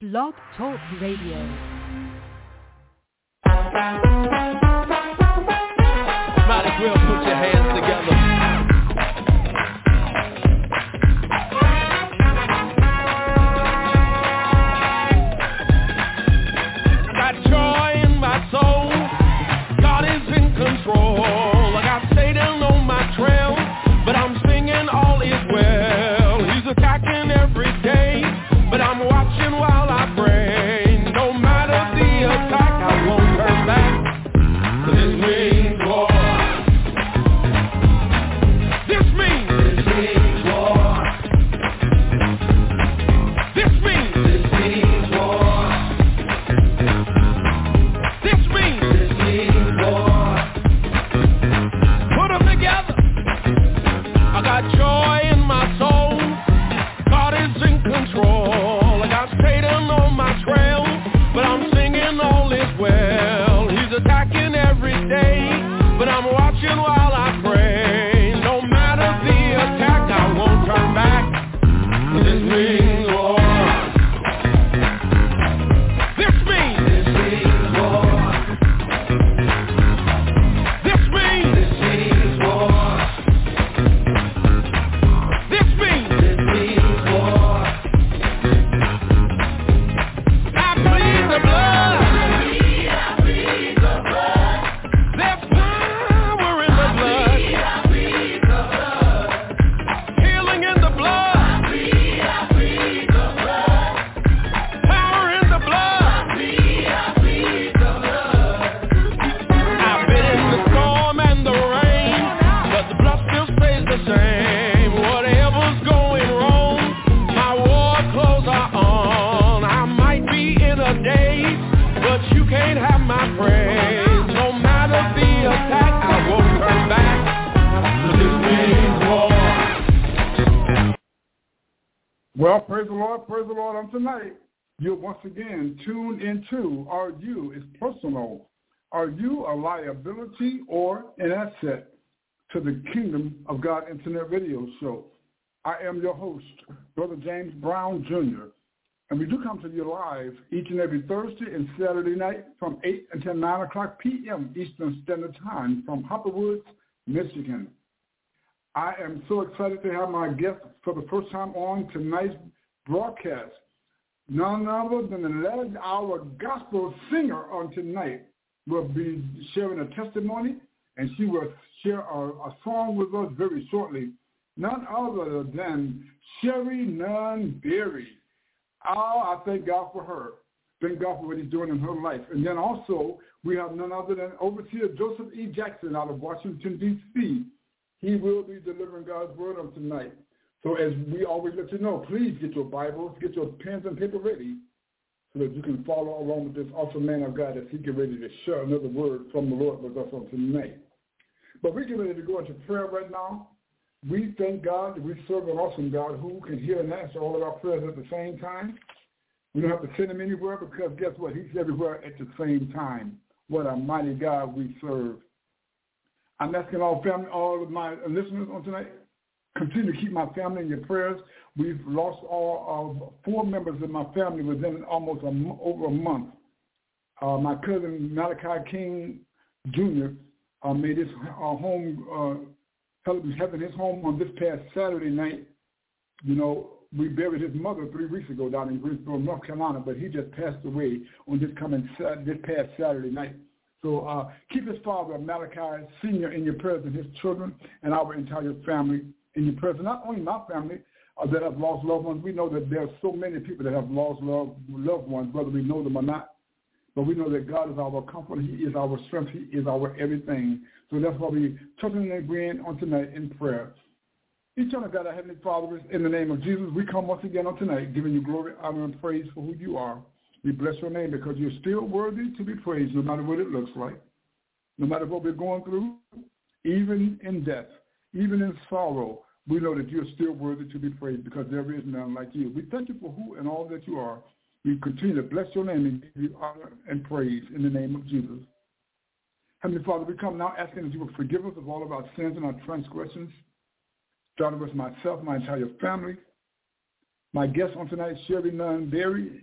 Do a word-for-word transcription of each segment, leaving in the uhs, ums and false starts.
Blog Talk Radio. Might as well put your hands together. I got joy in my soul. God is in control. I got Satan on my trail, but I'm singing all is well. He's attacking every day, but I'm watching while I pray. No matter the attack, I won't turn back. This means war. This means This means war. This means This means war. This means This means war. Put them together. I got joy in my soul. God is in control. I got Satan on my trail, but I'm singing all is well. He's attacking every day, but I'm watching while I pray. No matter the attack, I won't turn back. This means war. This means This means war. This means This means war. This means This means war. I plead the blood. I plead the blood. There's power in the blood. I plead the blood. Healing in the blood. I plead, I plead the blood. Power in the blood. I plead, I plead the blood. I've been in the storm and the rain, but the blood still stays the same. Whatever's going wrong, my war clothes are on. I might be in a daze, but you can't have my praise. No matter the attack, I won't turn back. This means war. Well, praise the Lord, praise the Lord on tonight. You're once again tuned into Are You is Personal. Are you a liability or an asset to the Kingdom of God Internet Radio Show? I am your host, Brother James Brown, Junior, and we do come to you live each and every Thursday and Saturday night from eight until nine o'clock p.m. Eastern Standard Time from Hopper Woods, Michigan. I am so excited to have my guest for the first time on tonight's broadcast. None other than the eleven-hour gospel singer on tonight will be sharing a testimony, and she will share a, a song with us very shortly. None other than Sherry Nunn Berry. Oh, I thank God for her. Thank God for what he's doing in her life. And then also, we have none other than Overseer Joseph E. Jackson out of Washington, D C He will be delivering God's word on tonight. So as we always let you know, please get your Bibles, get your pens and paper ready so that you can follow along with this awesome man of God as he get ready to share another word from the Lord with us on tonight. But we're getting ready to go into prayer right now. We thank God that we serve an awesome God who can hear and answer all of our prayers at the same time. We don't have to send him anywhere because guess what? He's everywhere at the same time. What a mighty God we serve. I'm asking all family, all of my listeners on tonight, continue to keep my family in your prayers. We've lost all of four members of my family within almost a, over a month. Uh, my cousin Malachi King Junior Uh, made his uh, home, uh, having his home on this past Saturday night. You know, we buried his mother three weeks ago down in Greensboro, North Carolina, but he just passed away on this coming this past Saturday night. So uh, keep his father, Malachi Senior, in your prayers and his children and our entire family in your prayers. And not only my family uh, that have lost loved ones. We know that there are so many people that have lost love, loved ones, whether we know them or not. But we know that God is our comfort. He is our strength. He is our everything. So that's why we touching and agreeing on tonight in prayer. Eternal God, our Heavenly Father, in the name of Jesus, we come once again on tonight, giving you glory, honor, and praise for who you are. We bless your name because you're still worthy to be praised no matter what it looks like, no matter what we're going through, even in death, even in sorrow. We know that you're still worthy to be praised because there is none like you. We thank you for who and all that you are. We continue to bless your name and give you honor and praise in the name of Jesus. Heavenly Father, we come now asking that you will forgive us of all of our sins and our transgressions, starting with myself, my entire family, my guest on tonight, Sherry Nunn Berry,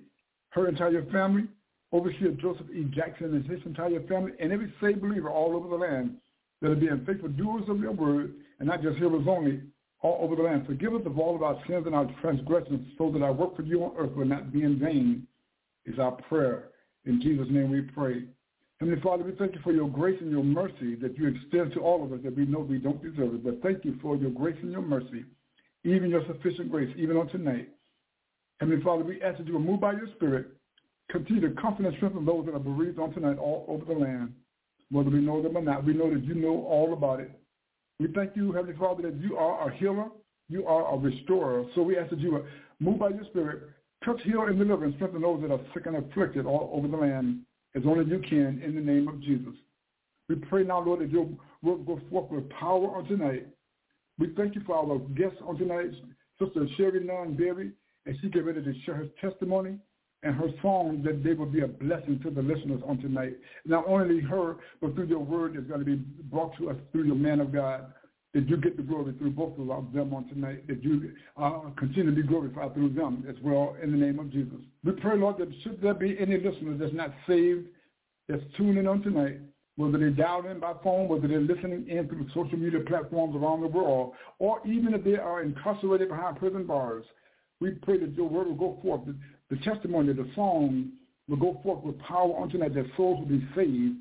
her entire family, Overseer Joseph E. Jackson and his entire family, and every saved believer all over the land that are being faithful doers of your word, and not just hearers only, all over the land. Forgive us of all of our sins and our transgressions, so that our work for you on earth will not be in vain, is our prayer. In Jesus' name we pray. Heavenly Father, we thank you for your grace and your mercy that you extend to all of us that we know we don't deserve it. But thank you for your grace and your mercy, even your sufficient grace, even on tonight. Heavenly Father, we ask that you will move by your Spirit, continue to comfort and strengthen those that are bereaved on tonight all over the land. Whether we know them or not, we know that you know all about it. We thank you, Heavenly Father, that you are a healer, you are a restorer. So we ask that you will move by your Spirit, touch, heal, and deliver, and strengthen those that are sick and afflicted all over the land, as only you can, in the name of Jesus. We pray now, Lord, that your work go forth with power on tonight. We thank you for our guests on tonight, Sister Sherry Nunn Berry, and she get ready to share her testimony and her song, that they will be a blessing to the listeners on tonight. Not only her, but through your word is going to be brought to us through your man of God, that you get the glory through both of them on tonight, that you uh, continue to be glorified through them as well, in the name of Jesus. We pray, Lord, that should there be any listeners that's not saved, that's tuning on tonight, whether they dialed in by phone, whether they're listening in through social media platforms around the world, or even if they are incarcerated behind prison bars, we pray that your word will go forth, that the testimony, the song will go forth with power on tonight, that souls will be saved.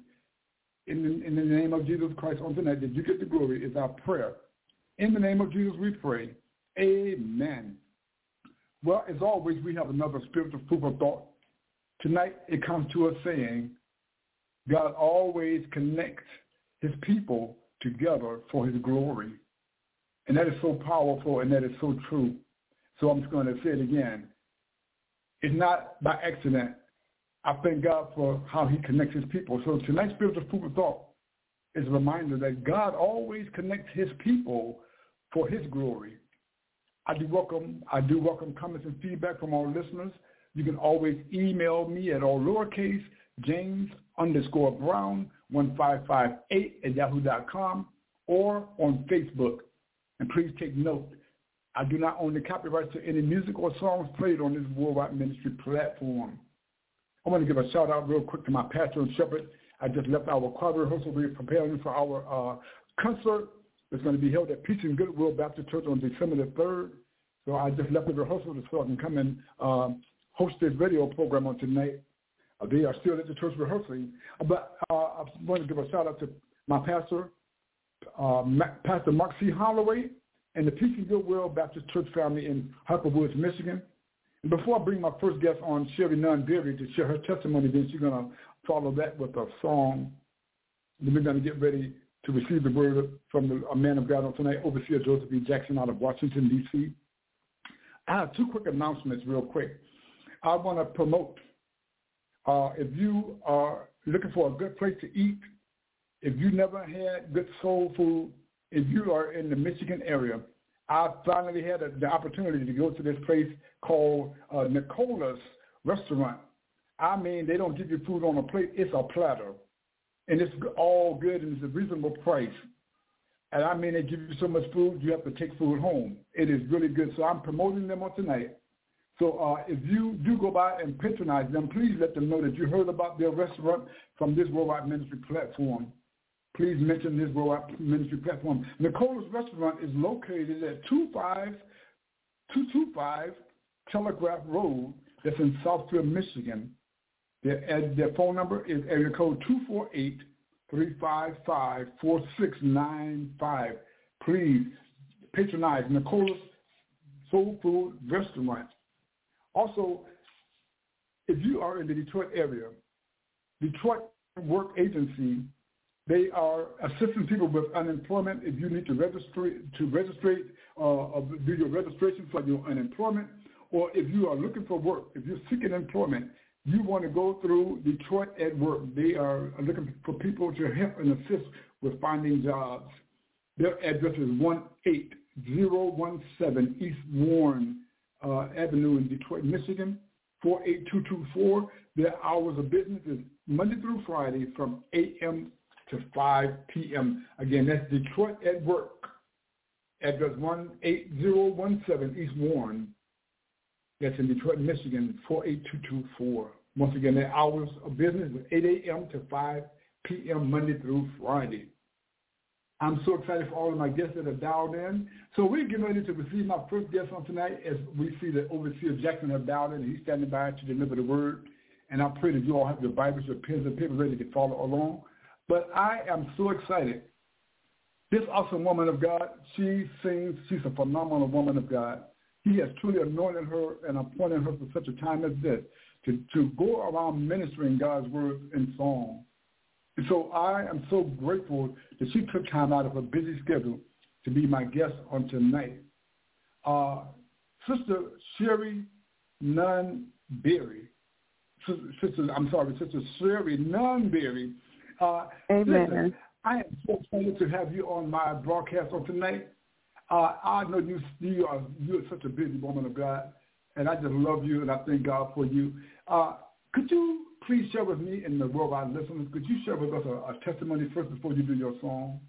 In the, in the name of Jesus Christ on tonight, that you get the glory is our prayer. In the name of Jesus we pray. Amen. Well, as always, we have another spiritual food for thought. Tonight it comes to us saying, God always connects his people together for his glory. And that is so powerful and that is so true. So I'm just going to say it again. It's not by accident. I thank God for how he connects his people. So tonight's spiritual food for thought is a reminder that God always connects his people for his glory. I do welcome, I do welcome comments and feedback from our listeners. You can always email me at all lowercase James underscore Brown one five five eight at yahoo dot com or on Facebook. And please take note, I do not own the copyrights to any music or songs played on this Worldwide Ministry platform. I want to give a shout out real quick to my pastor and shepherd. I just left our choir rehearsal. We're preparing for our uh, concert. It's going to be held at Peace and Goodwill Baptist Church on December the third. So I just left the rehearsal so I can come and uh, host this radio program on tonight. Uh, they are still at the church rehearsing. But uh, I want to give a shout out to my pastor, uh, Pastor Mark C. Holloway, and the Peace and Goodwill Baptist Church family in Harper Woods, Michigan. And before I bring my first guest on, Sherry Nunn Berry, to share her testimony, then she's going to follow that with a song. Then we're going to get ready to receive the word from the, a man of God on tonight, Overseer Joseph E. Jackson out of Washington, D C I have two quick announcements real quick. I want to promote, uh, if you are looking for a good place to eat, if you never had good soul food, if you are in the Michigan area, I finally had a, the opportunity to go to this place called uh, Nicola's Restaurant. I mean, they don't give you food on a plate. It's a platter. And it's all good and it's a reasonable price. And I mean, they give you so much food, you have to take food home. It is really good. So I'm promoting them on tonight. So uh, if you do go by and patronize them, please let them know that you heard about their restaurant from this Worldwide Ministry platform. Please mention this Worldwide Ministry platform. Nicola's Restaurant is located at two five two two five Telegraph Road. That's in Southfield, Michigan. Their, their phone number is area code two four eight, three five five, four six nine five. Please patronize Nicola's Soul Food Restaurant. Also, if you are in the Detroit area, Detroit Work Agency, they are assisting people with unemployment. If you need to register, to register, uh, do your registration for your unemployment, or if you are looking for work, if you're seeking employment, you want to go through Detroit at Work. They are looking for people to help and assist with finding jobs. Their address is one eight zero one seven East Warren uh, Avenue in Detroit, Michigan, four eight two two four. Their hours of business is Monday through Friday from eight a.m. to five p.m. Again, that's Detroit at Work. Address one eight zero one seven East Warren That's in Detroit, Michigan, four eight two two four. Once again, their hours of business is eight a.m. to five p.m. Monday through Friday. I'm so excited for all of my guests that are dialed in. So we're getting ready to receive my first guest on tonight as we see that Overseer Jackson has dialed in, and he's standing by to deliver the word. And I pray that you all have your Bibles, your pens, and paper ready to follow along. But I am so excited. This awesome woman of God, she sings, she's a phenomenal woman of God. He has truly anointed her and appointed her for such a time as this to, to go around ministering God's word in song. And so I am so grateful that she took time out of her busy schedule to be my guest on tonight. Uh, Sister Sherry Nunberry, Sister, I'm sorry, Sister Sherry Nunberry. Uh, Amen. Listen, I am so excited to have you on my broadcast on tonight. Uh, I know you, you are you're such a busy woman of God, and I just love you, and I thank God for you. Uh, could you please share with me and the worldwide listeners, could you share with us a, a testimony first before you do your song?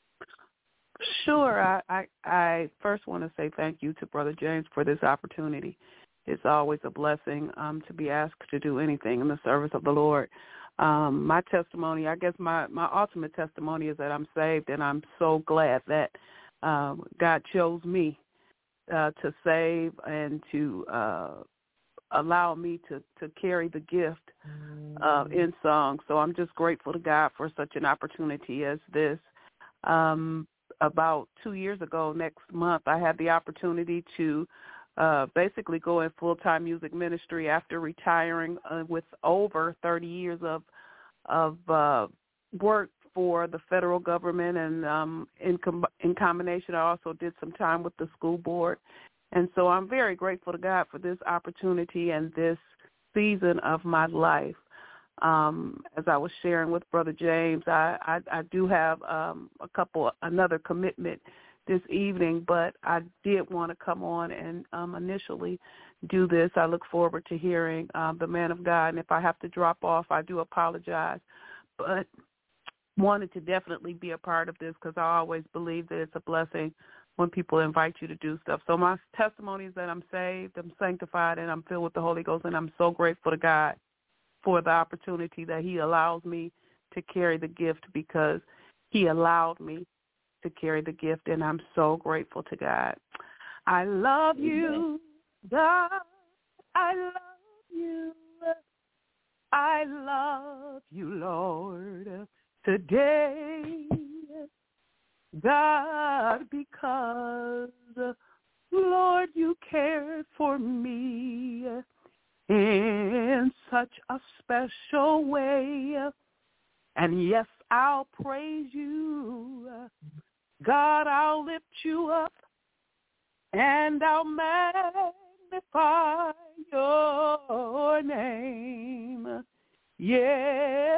Sure. I, I, I first want to say thank you to Brother James for this opportunity. It's always a blessing um, to be asked to do anything in the service of the Lord. Um, my testimony, I guess my, my ultimate testimony is that I'm saved, and I'm so glad that um, God chose me uh, to save and to uh, allow me to, to carry the gift uh, in song. So I'm just grateful to God for such an opportunity as this. Um, about two years ago, next month, I had the opportunity to uh, basically go in full-time music ministry after retiring uh, with over thirty years of of uh, work for the federal government, and um, in, com- in combination, I also did some time with the school board. And so I'm very grateful to God for this opportunity and this season of my life. Um, as I was sharing with Brother James, I, I, I do have um, a couple, another commitment this evening, but I did want to come on and um, initially do this. I look forward to hearing um, the man of God, and if I have to drop off, I do apologize. But wanted to definitely be a part of this because I always believe that it's a blessing when people invite you to do stuff. So my testimony is that I'm saved, I'm sanctified, and I'm filled with the Holy Ghost, and I'm so grateful to God for the opportunity that he allows me to carry the gift, because he allowed me to carry the gift, and I'm so grateful to God. I love you, God. I love you. I love you, Lord, today, God, because, Lord, you cared for me in such a special way. And yes, I'll praise you. God, I'll lift you up, and I'll magnify your name. Yeah,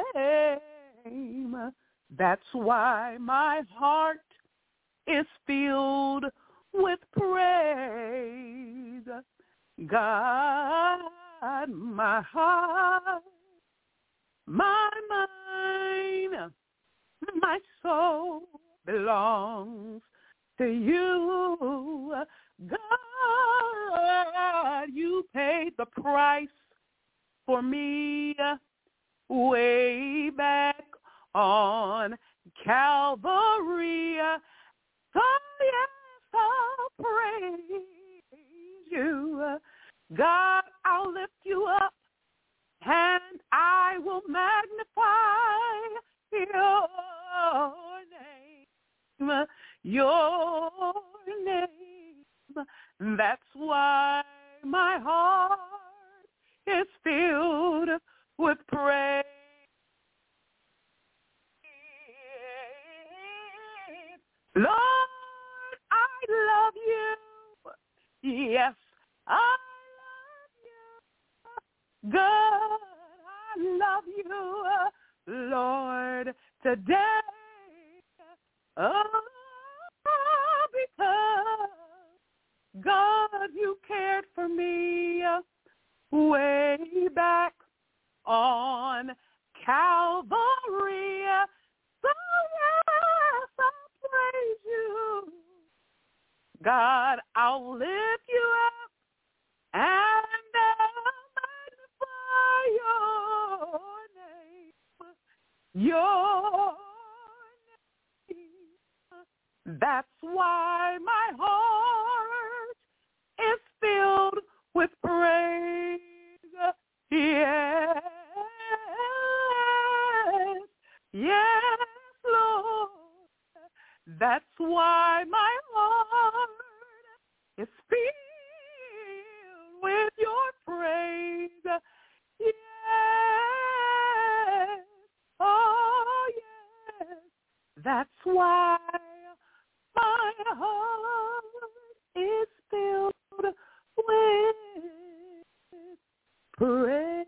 that's why my heart is filled with praise. God, my heart, my mind, my soul belongs to you. God, you paid the price for me way back on Calvary. So yes, I'll praise you. God, I'll lift you up, and I will magnify your name, your name. That's why my heart is filled with praise. Lord, I love you. Yes, I love you. God, I love you, Lord, today. Oh, because God, you cared for me way back on Calvary. So yes, I'll praise you. God, I'll lift you up, and your name. That's why my heart is filled with praise. Yes, yes, Lord. That's why my heart is filled with your praise. Yes, oh yes. That's why my heart is filled with praise.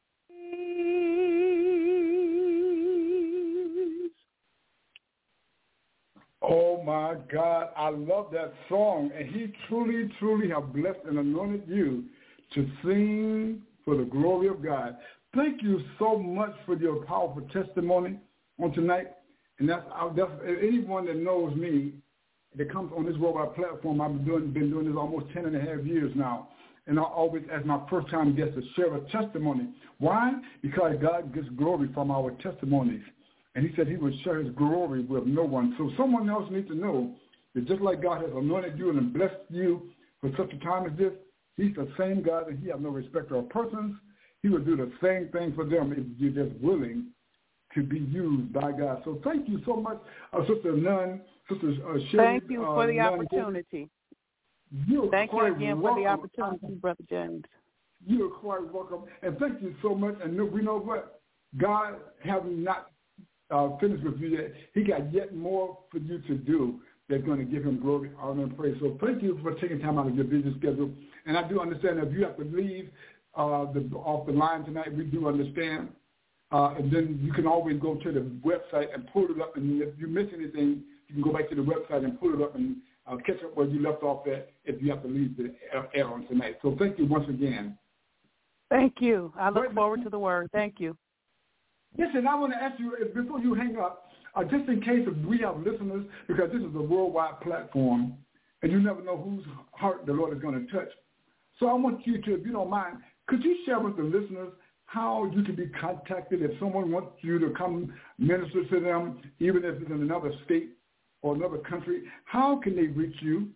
Oh, my God. I love that song. And he truly, truly have blessed and anointed you to sing for the glory of God. Thank you so much for your powerful testimony on tonight. And that's, that's anyone that knows me that comes on this worldwide platform. I've been doing, been doing this almost ten and a half years now. And I always, as my first time guest, to share a testimony. Why? Because God gets glory from our testimonies. And he said he would share his glory with no one. So someone else needs to know that just like God has anointed you and blessed you for such a time as this, he's the same God, and he has no respect of persons. He will do the same thing for them if you're just willing to be used by God. So thank you so much, uh, Sister Nunn, Sister uh, Sherry. Thank you uh, for the Nunn. opportunity. You're thank you again welcome. for the opportunity, Brother James. You're quite welcome. And thank you so much. And we know what? God having not uh, finished with you yet. He got yet more for you to do that's going to give him glory, honor, and praise. So thank you for taking time out of your busy schedule. And I do understand that if you have to leave uh, the, off the line tonight, we do understand. Uh, and then you can always go to the website and pull it up. And if you miss anything, you can go back to the website and pull it up and uh, catch up where you left off at if you have to leave the air on tonight. So thank you once again. Thank you. I look forward to the word. Thank you. Listen, I want to ask you, before you hang up, uh, just in case if we have listeners, because this is a worldwide platform, and you never know whose heart the Lord is going to touch. So I want you to, if you don't mind, could you share with the listeners how you can be contacted if someone wants you to come minister to them, even if it's in another state or another country? How can they reach you?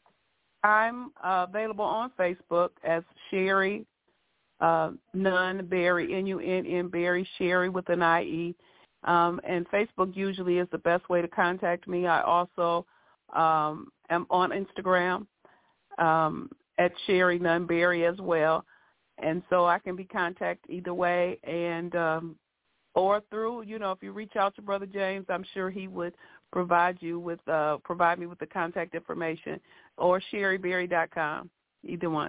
I'm uh, available on Facebook as Sherry uh, Nunn Berry, N U N N Berry, Sherry with an I E. Um, and Facebook usually is the best way to contact me. I also um, am on Instagram um, at Sherry Nunn Berry as well. And so I can be contacted either way, and um, or through, you know, if you reach out to Brother James, I'm sure he would provide you with, uh, provide me with the contact information, or sherry berry dot com, either one.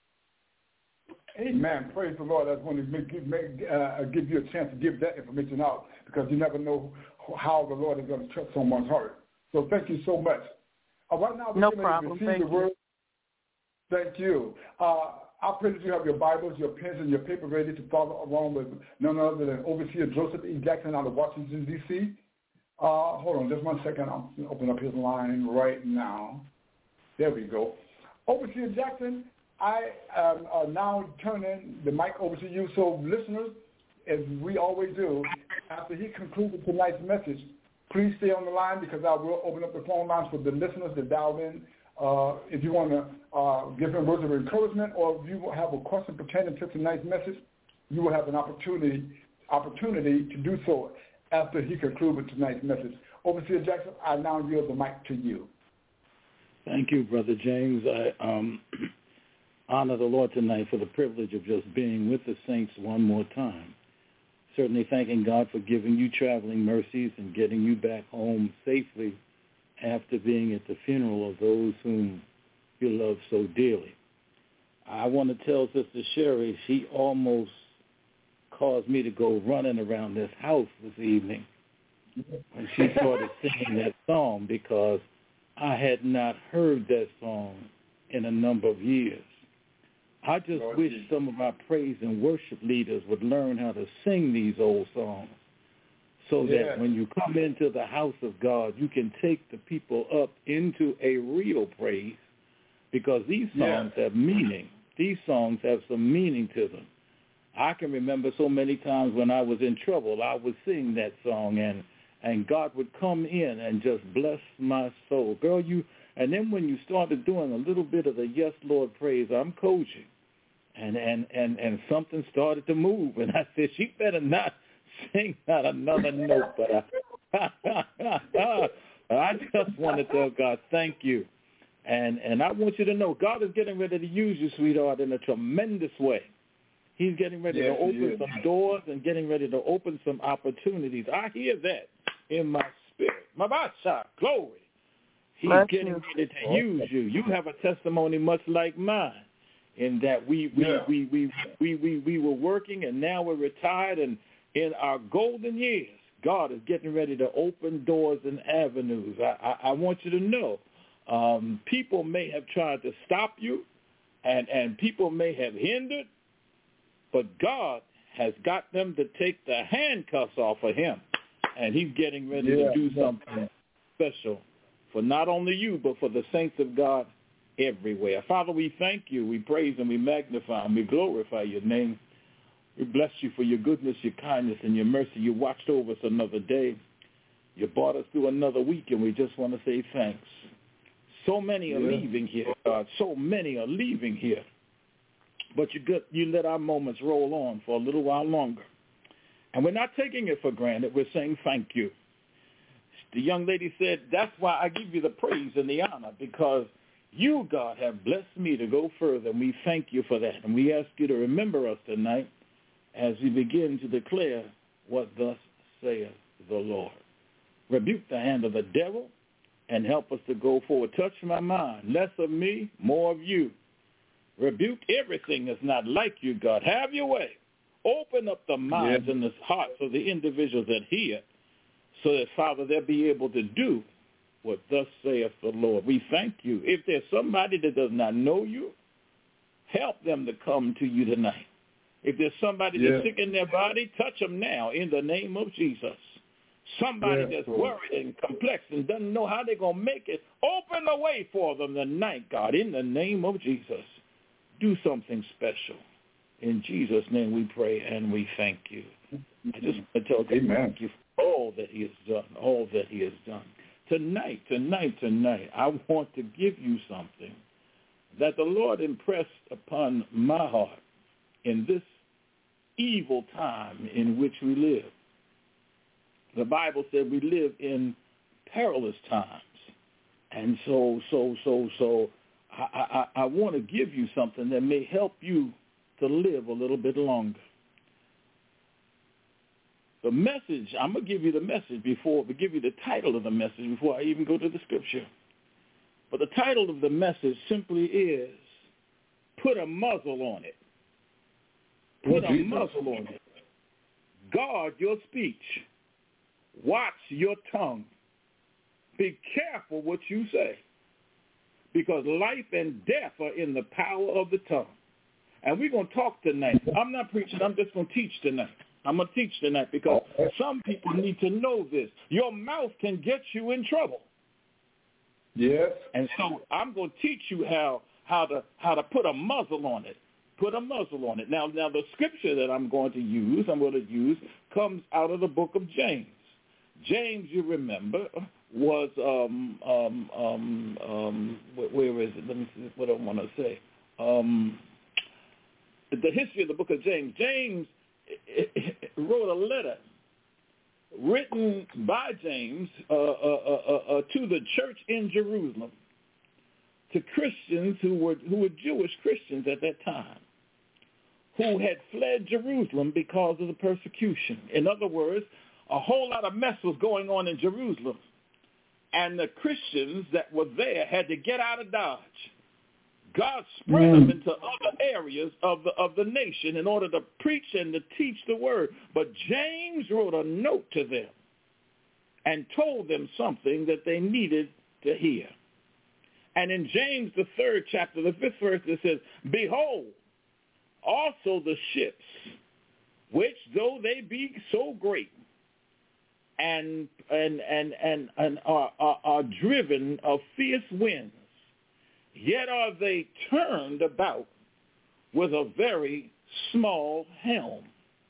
Amen. Praise the Lord. I just want to make, make, uh, give you a chance to give that information out, because you never know how the Lord is going to touch someone's heart. So thank you so much. Uh, right now, we're no going problem. to receive Thank the you. word. Thank you. Uh, I pray that you have your Bibles, your pens, and your paper ready to follow along with none other than Overseer Joseph E. Jackson out of Washington, D C Uh, hold on just one second. I'm going to open up his line right now. There we go. Overseer Jackson, I am uh, now turning the mic over to you. So listeners, as we always do, after he concluded tonight's message, please stay on the line, because I will open up the phone lines for the listeners to dial in. Uh, if you want to uh, give him words of encouragement, or if you have a question pertaining to tonight's message, you will have an opportunity opportunity to do so after he concludes with tonight's message. Overseer Jackson, I now yield the mic to you. Thank you, Brother James. I um, honor the Lord tonight for the privilege of just being with the saints one more time. Certainly thanking God for giving you traveling mercies and getting you back home safely after being at the funeral of those whom you love so dearly. I want to tell Sister Sherry, she almost caused me to go running around this house this evening when she started singing that song, because I had not heard that song in a number of years. I just Lord wish Jesus. some of our praise and worship leaders would learn how to sing these old songs, so Yeah. that when you come into the house of God, you can take the people up into a real praise, because these songs Yeah. have meaning. These songs have some meaning to them. I can remember so many times when I was in trouble, I would sing that song, and and God would come in and just bless my soul. Girl, you, and then when you started doing a little bit of the Yes, Lord praise, I'm coaching, and, and, and, and something started to move, and I said, she better not sing not another note, but I, I just want to tell God, thank you. And and I want you to know, God is getting ready to use you, sweetheart, in a tremendous way. He's getting ready yes, to open some doors and getting ready to open some opportunities. I hear that in my spirit. My Basha, glory. He's Bless getting you. ready to use you. You have a testimony much like mine, in that we we, yeah. we, we, we, we, we were working and now we're retired, and in our golden years, God is getting ready to open doors and avenues. I, I, I want you to know, um, people may have tried to stop you, and, and people may have hindered, but God has got them to take the handcuffs off of him, and he's getting ready yeah. to do something special for not only you, but for the saints of God everywhere. Father, we thank you, we praise and we magnify and we glorify your name. We bless you for your goodness, your kindness, and your mercy. You watched over us another day. You brought us through another week, and we just want to say thanks. So many are yeah. leaving here, God. So many are leaving here. But you, get, you let our moments roll on for a little while longer. And we're not taking it for granted. We're saying thank you. The young lady said, that's why I give you the praise and the honor, because you, God, have blessed me to go further, and we thank you for that. And we ask you to remember us tonight as we begin to declare what thus saith the Lord. Rebuke the hand of the devil and help us to go forward. Touch my mind. Less of me, more of you. Rebuke everything that's not like you, God. Have your way. Open up the minds yeah. and the hearts of the individuals that hear, so that, Father, they'll be able to do what thus saith the Lord. We thank you. If there's somebody that does not know you, help them to come to you tonight. If there's somebody yeah. that's sick in their body, touch them now in the name of Jesus. Somebody yeah. that's worried and complex and doesn't know how they're going to make it, open the way for them tonight, God, in the name of Jesus. Do something special. In Jesus' name we pray and we thank you. I just want to tell you thank you for all that he has done, all that he has done. Tonight, tonight, tonight, I want to give you something that the Lord impressed upon my heart in this evil time in which we live. The Bible said we live in perilous times. And so, so, so, so, I, I, I want to give you something that may help you to live a little bit longer. The message, I'm going to give you the message before, we give you the title of the message before I even go to the scripture. But the title of the message simply is, put a muzzle on it. Put a muzzle on it. Guard your speech. Watch your tongue. Be careful what you say, because life and death are in the power of the tongue. And we're going to talk tonight. I'm not preaching. I'm just going to teach tonight. I'm going to teach tonight because some people need to know this. Your mouth can get you in trouble. Yes. And so I'm going to teach you how how to how to put a muzzle on it. Put a muzzle on it. Now, now the scripture that I'm going to use, I'm going to use, comes out of the book of James. James, you remember, was um um um um where is it? Let me see what I want to say. Um, the history of the book of James. James wrote a letter written by James uh, uh, uh, uh, to the church in Jerusalem, to Christians who were who were Jewish Christians at that time, who had fled Jerusalem because of the persecution. In other words, a whole lot of mess was going on in Jerusalem, and the Christians that were there had to get out of Dodge. God spread mm. them into other areas of the of the nation in order to preach and to teach the word. But James wrote a note to them and told them something that they needed to hear. And in James, the third chapter, the fifth verse, it says, behold, also the ships, which though they be so great, and and and and, and are, are, are driven of fierce winds, yet are they turned about with a very small helm.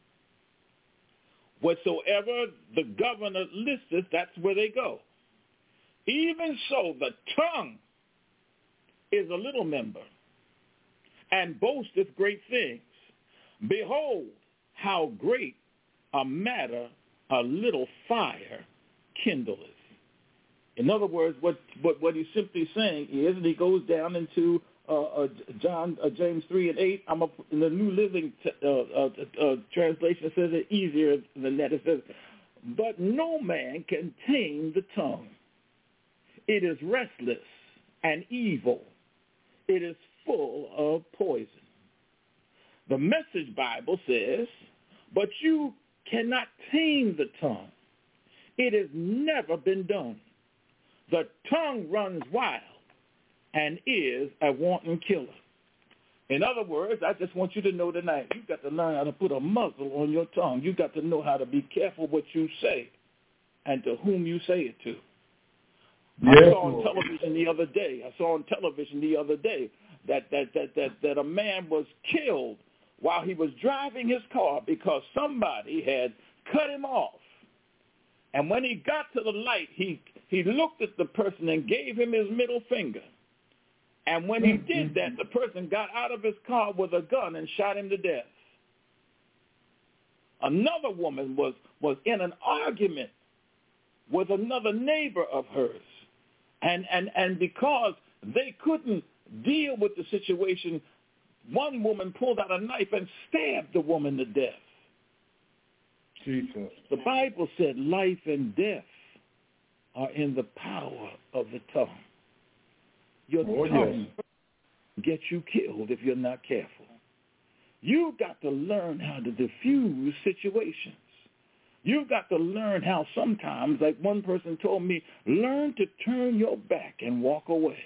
Whatsoever the governor listeth, that's where they go. Even so, the tongue is a little member, and boasteth great things. Behold, how great a matter a little fire kindleth. In other words, what, what, what he's simply saying is, and he goes down into uh, uh, John uh, James three and eight. I'm a, in the New Living t- uh, uh, uh, translation, it says it easier than that. It says, but no man can tame the tongue. It is restless and evil. It is full of poison. The Message Bible says, but you cannot tame the tongue. It has never been done. The tongue runs wild and is a wanton killer. In other words, I just want you to know tonight, you've got to learn how to put a muzzle on your tongue. You've got to know how to be careful what you say and to whom you say it to. Yes. I saw on television the other day, I saw on television the other day that, that, that, that, that a man was killed while he was driving his car because somebody had cut him off. And when he got to the light, he, he looked at the person and gave him his middle finger. And when he did that, the person got out of his car with a gun and shot him to death. Another woman was, was in an argument with another neighbor of hers. And, and, and because they couldn't deal with the situation, one woman pulled out a knife and stabbed the woman to death. Jesus. The Bible said life and death are in the power of the tongue. Your oh, tongue yes. gets you killed if you're not careful. You've got to learn how to diffuse situations. You've got to learn how sometimes, like one person told me, learn to turn your back and walk away.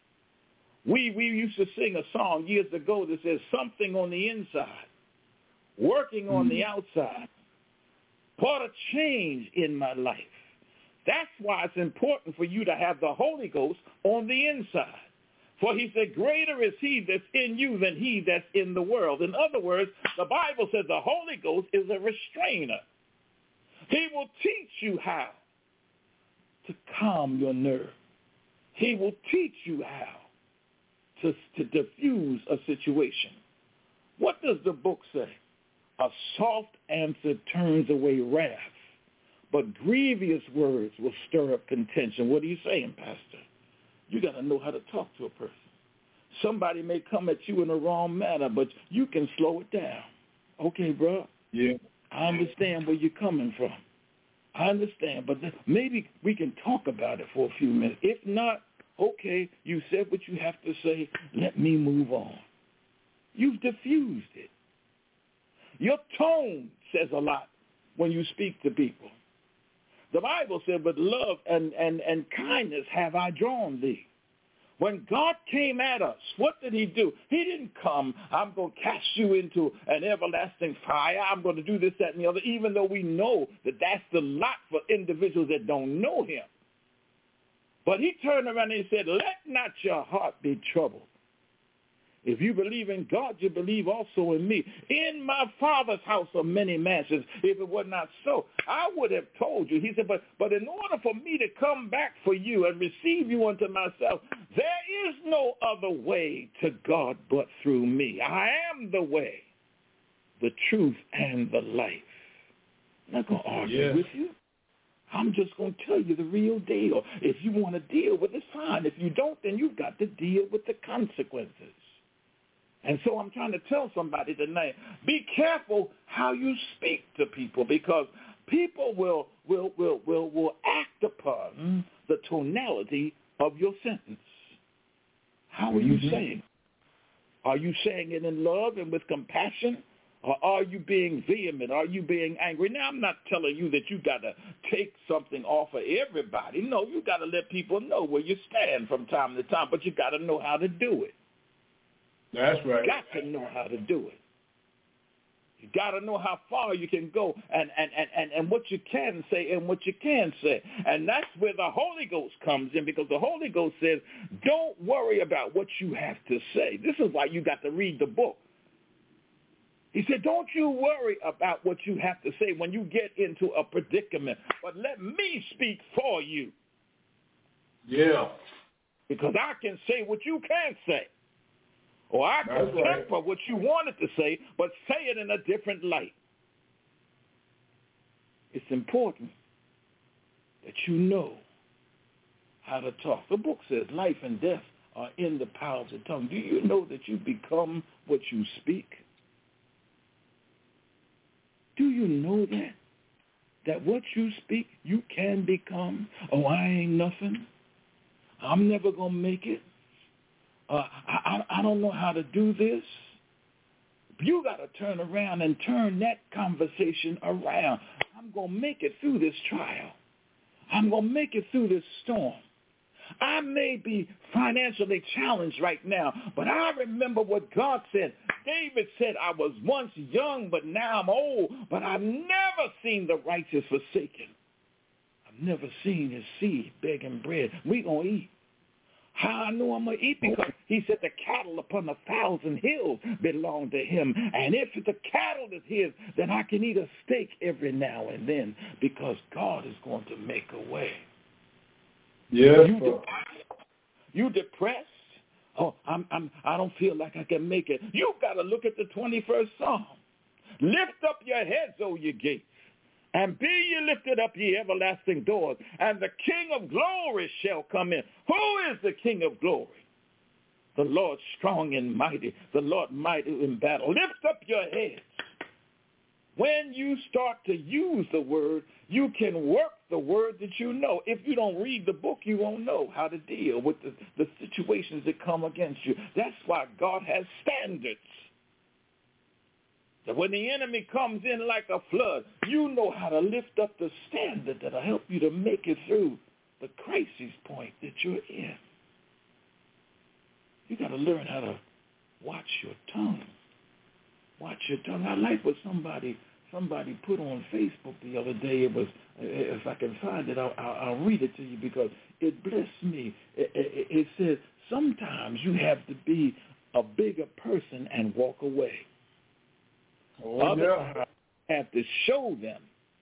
We, we used to sing a song years ago that says something on the inside, working on the outside, brought a change in my life. That's why it's important for you to have the Holy Ghost on the inside. For he said, greater is he that's in you than he that's in the world. In other words, the Bible says the Holy Ghost is a restrainer. He will teach you how to calm your nerve. He will teach you how to, to diffuse a situation. What does the book say? A soft answer turns away wrath, but grievous words will stir up contention. What are you saying, Pastor? You got to know how to talk to a person. Somebody may come at you in the wrong manner, but you can slow it down. Okay, bro. Yeah. I understand where you're coming from. I understand, but maybe we can talk about it for a few minutes. If not, okay, you said what you have to say. Let me move on. You've diffused it. Your tone says a lot when you speak to people. The Bible said, with love and, and, and kindness have I drawn thee. When God came at us, what did he do? He didn't come, I'm going to cast you into an everlasting fire. I'm going to do this, that, and the other, even though we know that that's the lot for individuals that don't know him. But he turned around and he said, let not your heart be troubled. If you believe in God, you believe also in me. In my Father's house are many mansions. If it were not so, I would have told you. He said, but, but in order for me to come back for you and receive you unto myself, there is no other way to God but through me. I am the way, the truth, and the life. I'm not going to argue yes. with you. I'm just going to tell you the real deal. If you want to deal with it, fine. If you don't, then you've got to deal with the consequences. And so I'm trying to tell somebody tonight, be careful how you speak to people, because people will will will will, will act upon the tonality of your sentence. How are you saying? Are you saying it in love and with compassion? Or are you being vehement? Are you being angry? Now, I'm not telling you that you got to take something off of everybody. No, you got to let people know where you stand from time to time, but you got to know how to do it. That's right. You got to know how to do it. You got to know how far you can go and, and, and, and, and what you can say and what you can't say. And that's where the Holy Ghost comes in, because the Holy Ghost says, don't worry about what you have to say. This is why you got to read the book. He said, don't you worry about what you have to say when you get into a predicament, but let me speak for you. Yeah. Because I can say what you can't say. Or I can That's right. temper what you wanted to say, but say it in a different light. It's important that you know how to talk. The book says life and death are in the power of the tongue. Do you know that you become what you speak? Do you know that? That what you speak, you can become. Oh, I ain't nothing. I'm never going to make it. Uh, I, I, I don't know how to do this. You got to turn around and turn that conversation around. I'm going to make it through this trial. I'm going to make it through this storm. I may be financially challenged right now, but I remember what God said. David said, I was once young, but now I'm old, but I've never seen the righteous forsaken. I've never seen his seed begging bread. We going to eat. How I know I'm going to eat? Because he said the cattle upon a thousand hills belong to him. And if the cattle is his, then I can eat a steak every now and then because God is going to make a way. Yes, you, de- you depressed? Oh, I'm, I'm, I don't feel like I can make it. You got to look at the twenty-first Psalm. Lift up your heads, O ye gates, and be ye lifted up, ye everlasting doors, and the King of glory shall come in. Who is the King of glory? The Lord strong and mighty, the Lord mighty in battle. Lift up your heads. When you start to use the word, you can work the word that you know. If you don't read the book, you won't know how to deal with the, the situations that come against you. That's why God has standards. That when the enemy comes in like a flood, you know how to lift up the standard that will help you to make it through the crisis point that you're in. You got to learn how to watch your tongue. Watch your tongue. I like what somebody somebody put on Facebook the other day. It was, if I can find it, I'll, I'll, I'll read it to you because it blessed me. It, it, it says, sometimes you have to be a bigger person and walk away. Oh, Other yeah. times you have to show them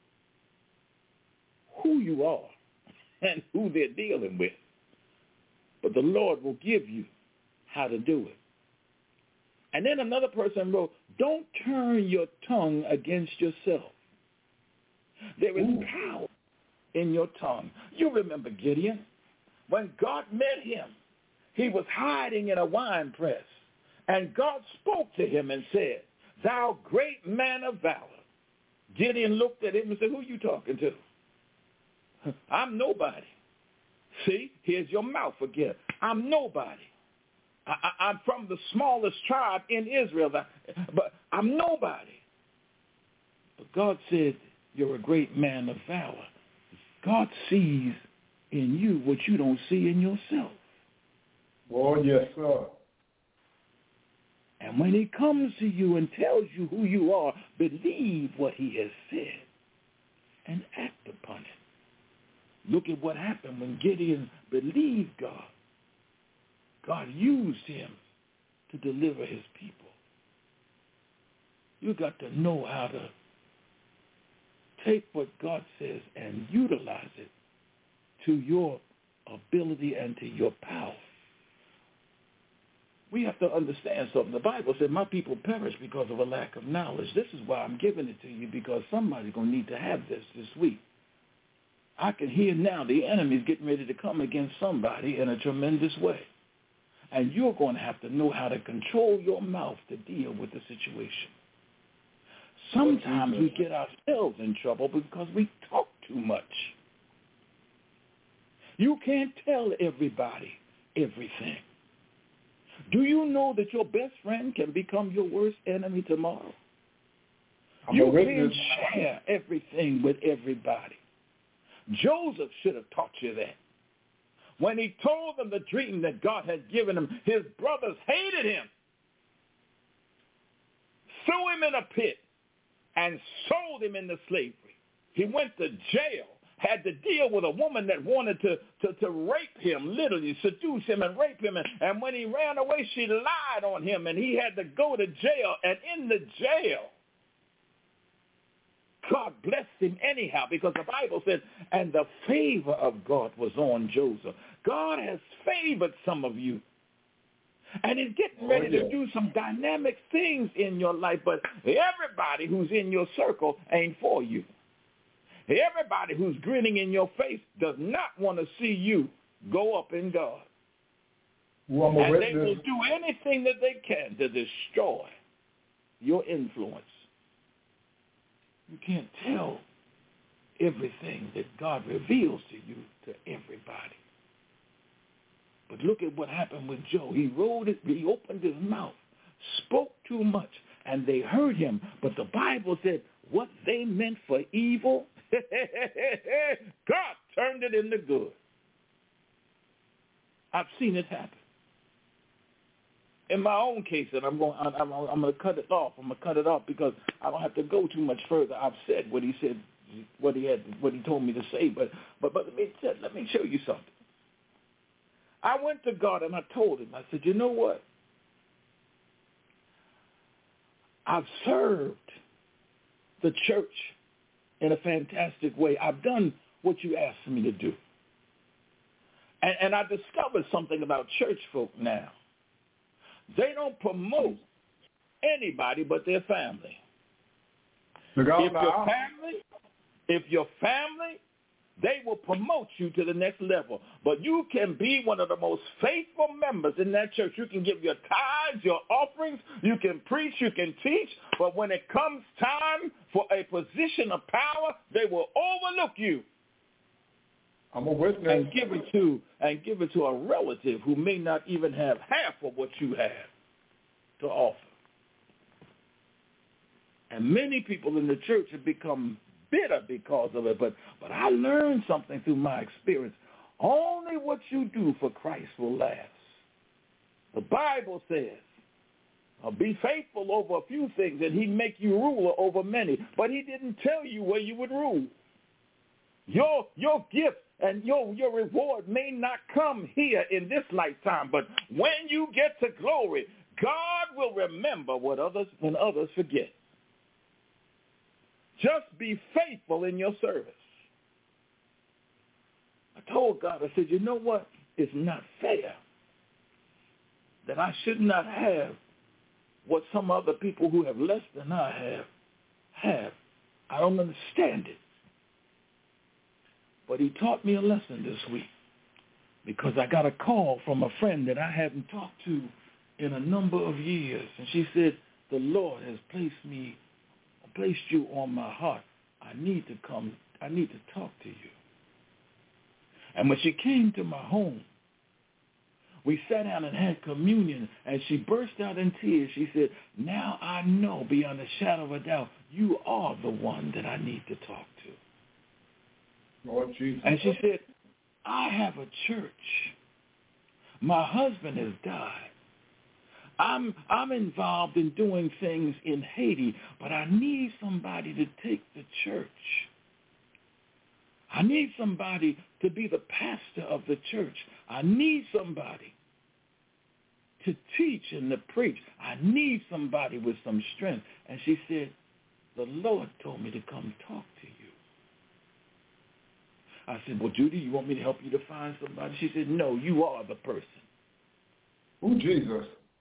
who you are and who they're dealing with. But the Lord will give you how to do it. And then another person wrote, don't turn your tongue against yourself. There is Ooh. power in your tongue. You remember Gideon. When God met him, he was hiding in a wine press. And God spoke to him and said, thou great man of valor. Gideon looked at him and said, who are you talking to? I'm nobody. See, here's your mouth again. I'm nobody. I, I, I'm from the smallest tribe in Israel, but I'm nobody. But God said, you're a great man of valor. God sees in you what you don't see in yourself. Oh, yes, sir. And when he comes to you and tells you who you are, believe what he has said and act upon it. Look at what happened when Gideon believed God. God used him to deliver his people. You got to know how to take what God says and utilize it to your ability and to your power. We have to understand something. The Bible said, my people perish because of a lack of knowledge. This is why I'm giving it to you, because somebody's going to need to have this this week. I can hear now the enemy's getting ready to come against somebody in a tremendous way. And you're going to have to know how to control your mouth to deal with the situation. Sometimes we get ourselves in trouble because we talk too much. You can't tell everybody everything. Do you know that your best friend can become your worst enemy tomorrow? I'm you can't share everything with everybody. Joseph should have taught you that. When he told them the dream that God had given him, his brothers hated him, threw him in a pit, and sold him into slavery. He went to jail, had to deal with a woman that wanted to, to, to rape him, literally seduce him and rape him. And, and when he ran away, she lied on him, and he had to go to jail. And in the jail, God blessed him anyhow, because the Bible says, and the favor of God was on Joseph. God has favored some of you. And he's getting ready to do some dynamic things in your life, but everybody who's in your circle ain't for you. Everybody who's grinning in your face does not want to see you go up in God. Well, and they will do anything that they can to destroy your influence. You can't tell everything that God reveals to you to everybody. But look at what happened with Joe. He rolled it, he opened his mouth, spoke too much, and they heard him. But the Bible said what they meant for evil, God turned it into good. I've seen it happen. In my own case, and I'm going, I'm, I'm going to cut it off. I'm going to cut it off because I don't have to go too much further. I've said what he said, what he had, what he told me to say. But, but, but let me, let me show you something. I went to God and I told him, I said, you know what? I've served the church in a fantastic way. I've done what you asked me to do. And, and I discovered something about church folk now. They don't promote anybody but their family. If your family, if your family, they will promote you to the next level. But you can be one of the most faithful members in that church. You can give your tithes, your offerings. You can preach. You can teach. But when it comes time for a position of power, they will overlook you. I'm a witness. And give it to and give it to a relative who may not even have half of what you have to offer. And many people in the church have become bitter because of it, but but I learned something through my experience. Only what you do for Christ will last. The Bible says, uh, be faithful over a few things, and he'd make you ruler over many. But he didn't tell you where you would rule. Your your gift and your, your reward may not come here in this lifetime, but when you get to glory, God will remember what others when others forget. Just be faithful in your service. I told God, I said, you know what? It's not fair that I should not have what some other people who have less than I have have. I don't understand it. But he taught me a lesson this week because I got a call from a friend that I hadn't talked to in a number of years. And she said, the Lord has placed me placed you on my heart. I need to come, I need to talk to you. And when she came to my home, we sat down and had communion, and she burst out in tears. She said, now I know beyond a shadow of a doubt, you are the one that I need to talk to. Lord Jesus. And she said, I have a church. My husband has died. I'm I'm involved in doing things in Haiti, but I need somebody to take the church. I need somebody to be the pastor of the church. I need somebody to teach and to preach. I need somebody with some strength. And she said, the Lord told me to come talk to you. I said, well, Judy, you want me to help you to find somebody? She said, no, you are the person. Oh, Jesus.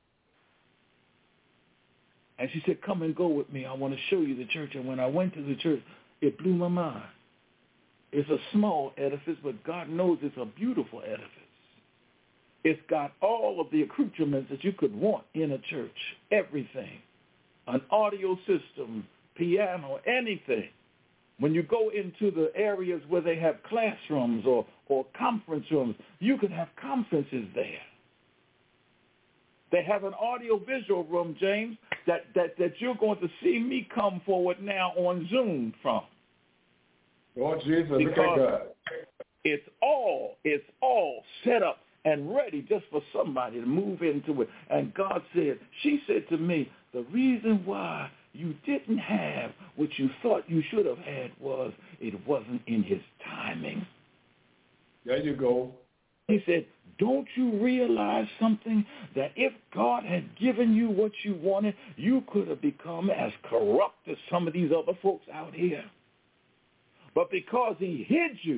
And she said, come and go with me. I want to show you the church. And when I went to the church, it blew my mind. It's a small edifice, but God knows it's a beautiful edifice. It's got all of the accoutrements that you could want in a church, everything. An audio system, piano, anything. When you go into the areas where they have classrooms or, or conference rooms, you can have conferences there. They have an audio-visual room, James, that, that, that you're going to see me come forward now on Zoom from. Lord Jesus, look at God. It's all, it's all set up and ready just for somebody to move into it. And God said, she said to me, the reason why you didn't have what you thought you should have had was it wasn't in his timing. There you go. He said, don't you realize something? That if God had given you what you wanted, you could have become as corrupt as some of these other folks out here. But because he hid you,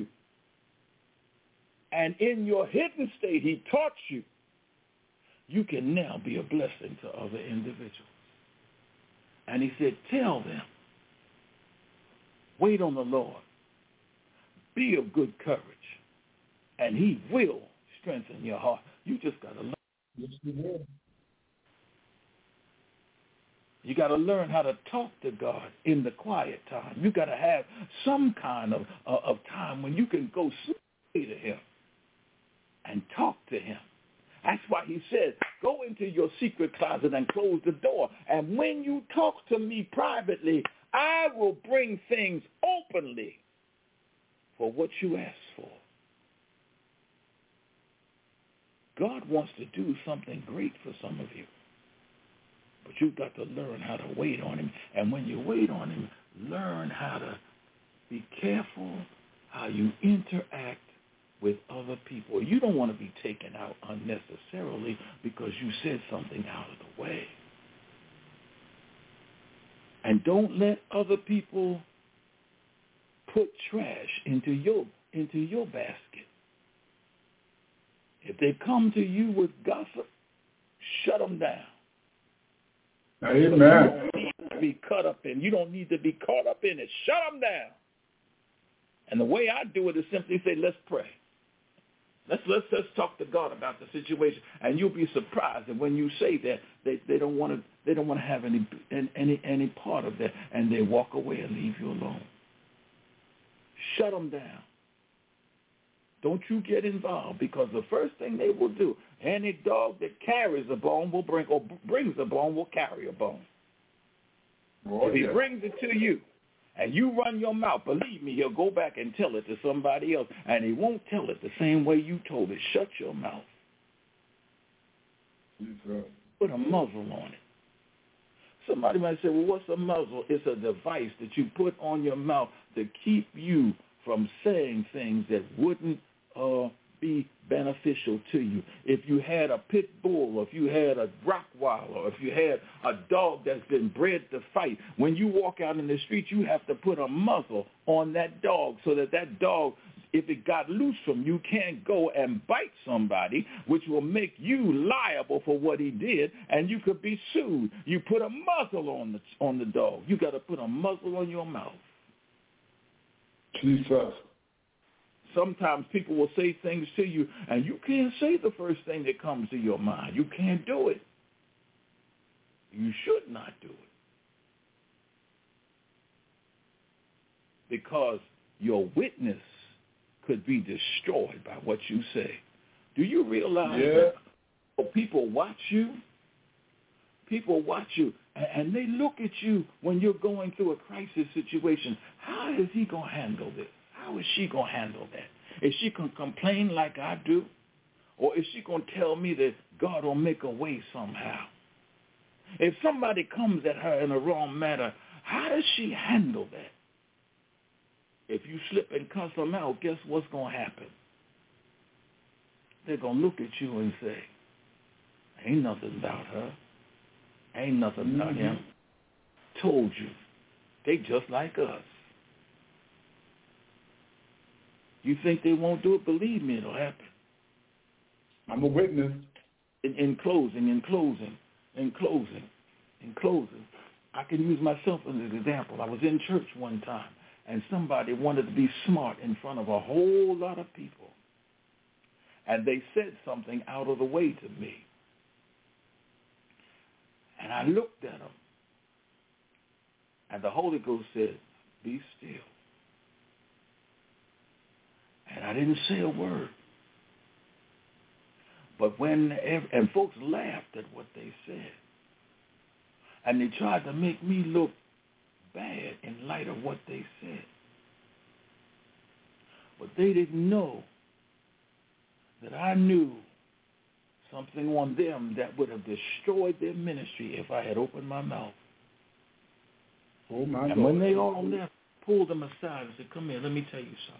and in your hidden state he taught you, you can now be a blessing to other individuals. And he said, tell them, wait on the Lord. Be of good courage, and he will strengthen your heart. You just got to learn. Yes, you will. You got to learn how to talk to God in the quiet time. You got to have some kind of, uh, of time when you can go straight to him and talk to him. That's why he said, go into your secret closet and close the door. And when you talk to me privately, I will bring things openly for what you ask for. God wants to do something great for some of you. But you've got to learn how to wait on him. And when you wait on him, learn how to be careful how you interact with other people. You don't want to be taken out unnecessarily because you said something out of the way. And don't let other people put trash into your into your basket. If they come to you with gossip, shut them down. Amen. You don't need to be caught up in. You don't need to be caught up in it. Shut them down. And the way I do it is simply say, let's pray. Let's let's let's talk to God about the situation, and you'll be surprised that when you say that, they, they don't want to they don't want to have any any any part of that, and they walk away and leave you alone. Shut them down. Don't you get involved, because the first thing they will do, any dog that carries a bone will bring or brings a bone will carry a bone. Oh, if he yeah. brings it to you, and you run your mouth, believe me, he'll go back and tell it to somebody else, and he won't tell it the same way you told it. Shut your mouth. Jesus. Put a muzzle on it. Somebody might say, well, what's a muzzle? It's a device that you put on your mouth to keep you from saying things that wouldn't uh, be beneficial to you. If you had a pit bull, or if you had a Rottweiler, or if you had a dog that's been bred to fight, when you walk out in the street, you have to put a muzzle on that dog so that that dog, if it got loose from you, can't go and bite somebody, which will make you liable for what he did, and you could be sued. You put a muzzle on the on the dog. You got to put a muzzle on your mouth. Jesus. Sometimes people will say things to you, and you can't say the first thing that comes to your mind. You can't do it. You should not do it. Because your witness could be destroyed by what you say. Do you realize yeah. that people watch you? People watch you, and they look at you when you're going through a crisis situation. How is he going to handle this? How is she going to handle that? Is she going to complain like I do? Or is she going to tell me that God will make a way somehow? If somebody comes at her in the wrong manner, how does she handle that? If you slip and cuss them out, guess what's going to happen? They're going to look at you and say, ain't nothing about her. Ain't nothing about mm-hmm. him. Told you. They just like us. You think they won't do it? Believe me, it'll happen. I'm a witness. In, in closing, in closing, in closing, in closing, I can use myself as an example. I was in church one time, and somebody wanted to be smart in front of a whole lot of people. And they said something out of the way to me. And I looked at them, and the Holy Ghost said, be still. And I didn't say a word. But when, and folks laughed at what they said. And they tried to make me look bad in light of what they said. But they didn't know that I knew something on them that would have destroyed their ministry if I had opened my mouth. Oh, my and God. when they all left, pulled them aside and said, come here, let me tell you something.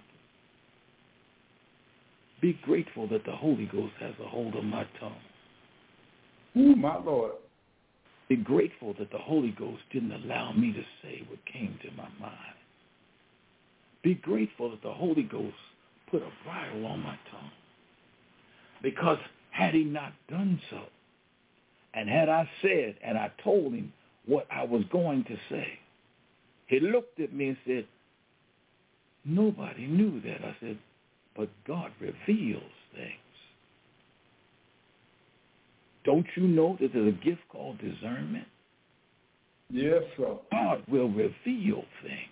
Be grateful that the Holy Ghost has a hold of my tongue. Oh, my Lord. Be grateful that the Holy Ghost didn't allow me to say what came to my mind. Be grateful that the Holy Ghost put a bridle on my tongue. Because had he not done so, and had I said and I told him what I was going to say, he looked at me and said, nobody knew that. I said, but God reveals things. Don't you know that there's a gift called discernment? Yes, sir. God will reveal things.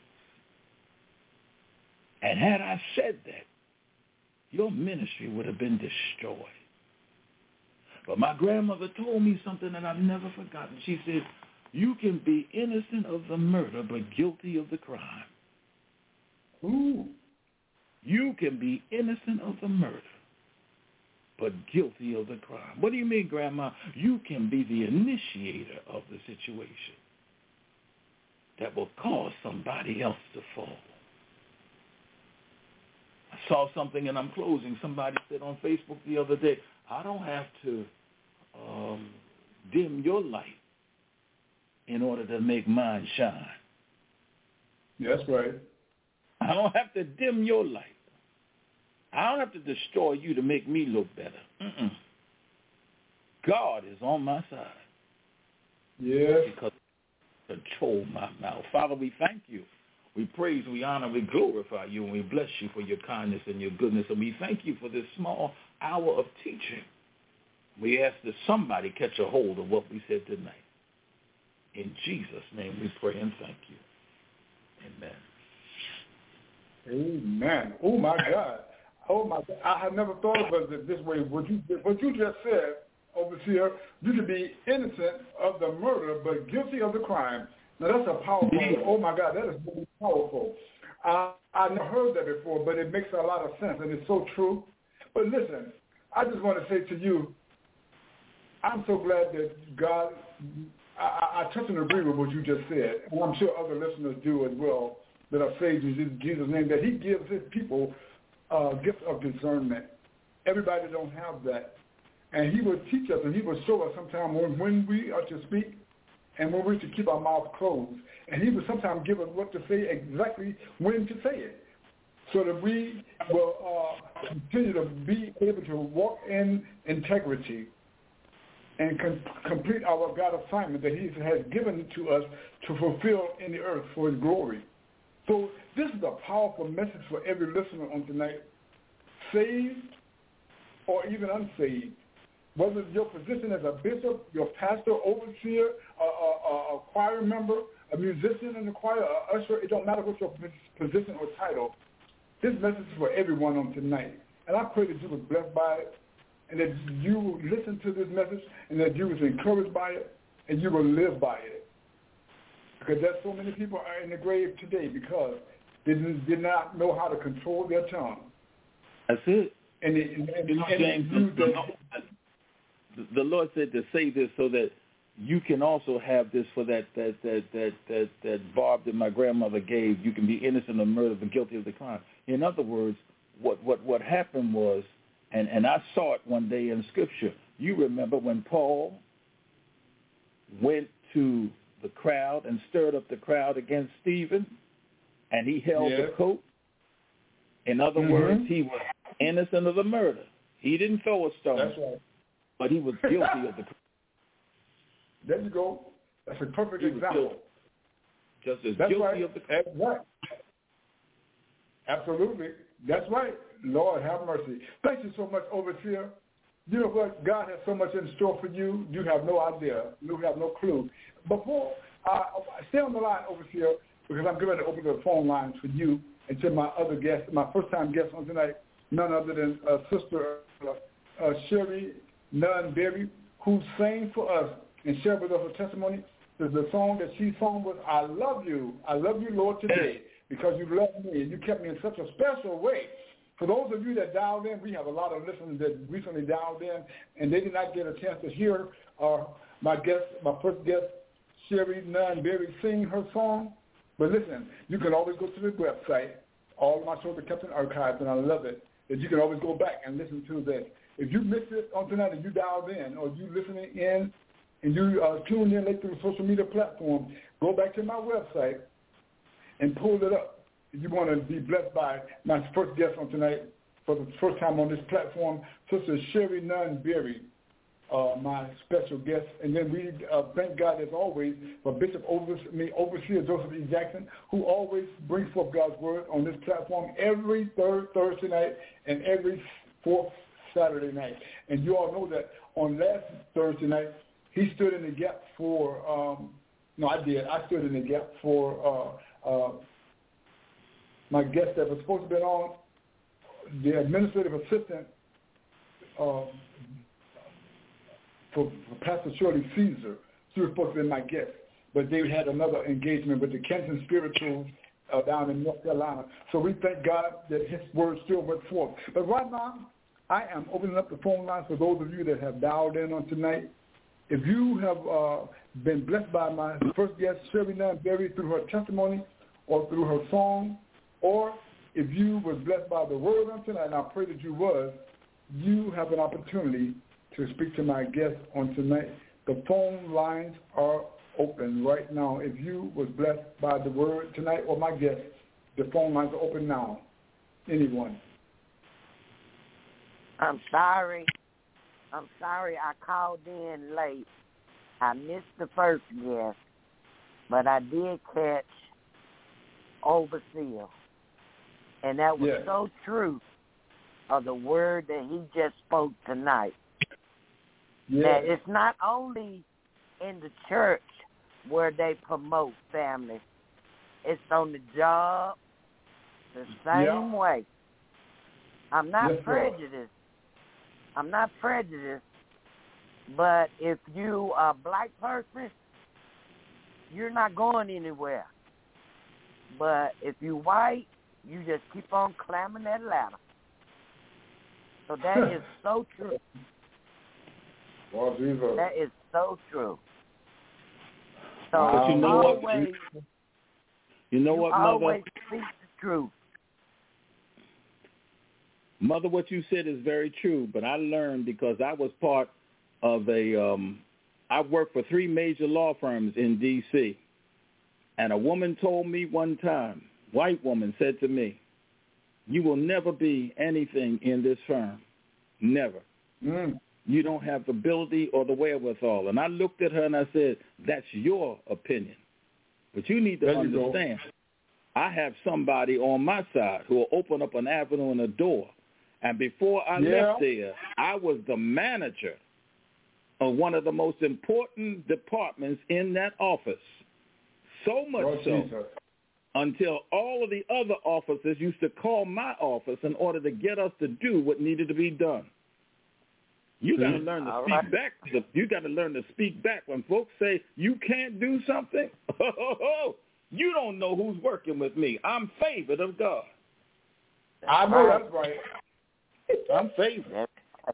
And had I said that, your ministry would have been destroyed. But my grandmother told me something that I've never forgotten. She said, you can be innocent of the murder but guilty of the crime. Ooh. You can be innocent of the murder but guilty of the crime. What do you mean, Grandma? You can be the initiator of the situation that will cause somebody else to fall. I saw something, and I'm closing. Somebody said on Facebook the other day, I don't have to um, dim your light in order to make mine shine. That's right. I don't have to dim your light. I don't have to destroy you to make me look better. Mm-mm. God is on my side. Yes. Because control my mouth. Father, we thank you. We praise, we honor, we glorify you, and we bless you for your kindness and your goodness. And we thank you for this small hour of teaching. We ask that somebody catch a hold of what we said tonight. In Jesus' name we pray and thank you. Amen. Amen. Oh, my God. Oh, my God. I have never thought of it this way. What you, what you just said, Overseer, you could be innocent of the murder but guilty of the crime. Now, that's a powerful, oh, my God, that is really powerful. Uh, I never heard that before, but it makes a lot of sense, and it's so true. But listen, I just want to say to you, I'm so glad that God, I, I touch and agree with what you just said, and I'm sure other listeners do as well that are saved in Jesus' name, that he gives his people a gift of discernment. Everybody don't have that. And he will teach us, and he will show us sometime when, when we are to speak, and when we're to keep our mouth closed. And he will sometimes give us what to say, exactly when to say it, so that we will uh, continue to be able to walk in integrity and com- complete our God assignment that he has given to us to fulfill in the earth for his glory. So this is a powerful message for every listener on tonight, saved or even unsaved. Whether your position as a bishop, your pastor, overseer, a, a, a choir member, a musician in the choir, a usher, it don't matter what your position or title. This message is for everyone on tonight. And I pray that you were blessed by it, and that you will listen to this message, and that you was encouraged by it, and you will live by it. Because there's so many people are in the grave today because they did, did not know how to control their tongue. That's it. And, it, and, and, you know, and James, it, the, the, the Lord said to say this so that you can also have this for that that that that that, that barb that my grandmother gave. You can be innocent of murder but guilty of the crime. In other words, what what what happened was, and and I saw it one day in Scripture. You remember when Paul went to the crowd and stirred up the crowd against Stephen, and he held yeah. the coat. In other mm-hmm. words, he was innocent of the murder. He didn't throw a stone, That's right. but he was guilty of the crime. There you go. That's a perfect he example. Just as That's guilty right. of the crime. That's right. Absolutely. That's right. Lord, have mercy. Thank you so much, Overseer. You know what? God has so much in store for you. You have no idea. You have no clue. Before, uh, stay on the line, Overseer, because I'm going to open the phone lines for you and to my other guest, my first-time guest on tonight, none other than uh, Sister uh, uh, Sherry Nunn Berry, who sang for us and shared with us her testimony. The, the song that she sung was, I love you. I love you, Lord, today, because you loved me and you kept me in such a special way. For those of you that dialed in, we have a lot of listeners that recently dialed in, and they did not get a chance to hear uh, my guest, my first guest, Sherry Nunn Berry, sing her song. But listen, you can always go to the website. All of my shows are kept in archives, and I love it. That you can always go back and listen to this. If you missed it on tonight and you dialed in, or you listening in and you uh, tuned in late through the social media platform, go back to my website and pull it up. If you want to be blessed by my first guest on tonight, for the first time on this platform, Sister Sherry Nunn Berry, uh, my special guest. And then we uh, thank God, as always, for Bishop Overseer, me, Overseer Joseph E. Jackson, who always brings forth God's word on this platform every third Thursday night and every fourth Saturday night. And you all know that on last Thursday night, he stood in the gap for, um, no, I did. I stood in the gap for uh, uh, my guest that was supposed to be on, the administrative assistant uh, for, for Pastor Shirley Caesar. She was supposed to be my guest, but they had another engagement with the Kenton Spirituals uh, down in North Carolina. So we thank God that his word still went forth. But right now, I am opening up the phone lines for those of you that have dialed in on tonight. If you have uh, been blessed by my first guest, Sherry Nunn Berry, through her testimony or through her song, or if you was blessed by the word on tonight, and I pray that you was, you have an opportunity to speak to my guest on tonight. The phone lines are open right now. If you was blessed by the word tonight or my guest, the phone lines are open now. Anyone? I'm sorry. I'm sorry I called in late. I missed the first guest, but I did catch Overseer. And that was yes. so true of the word that he just spoke tonight. Yes. That it's not only in the church where they promote family. It's on the job the same yeah. way. I'm not yes, prejudiced. Sir. I'm not prejudiced. But if you are a black person, you're not going anywhere. But if you white, you just keep on climbing that ladder. So that is so true. Well, Jesus. That is so true. So but you know always, what? You, you know what, Mother? Always speak the truth. Mother, what you said is very true, but I learned because I was part of a, um, I worked for three major law firms in D C, and a woman told me one time, white woman said to me, you will never be anything in this firm. Never. Mm. You don't have the ability or the wherewithal. And I looked at her and I said, that's your opinion. But you need to there understand, I have somebody on my side who will open up an avenue and a door. And before I yeah. left there, I was the manager of one of the most important departments in that office. So much oh, so Jesus. until all of the other officers used to call my office in order to get us to do what needed to be done. You got to learn to All speak right. back. You got to learn to speak back when folks say you can't do something. You don't know who's working with me. I'm favored of God. I know that's right. I'm favored.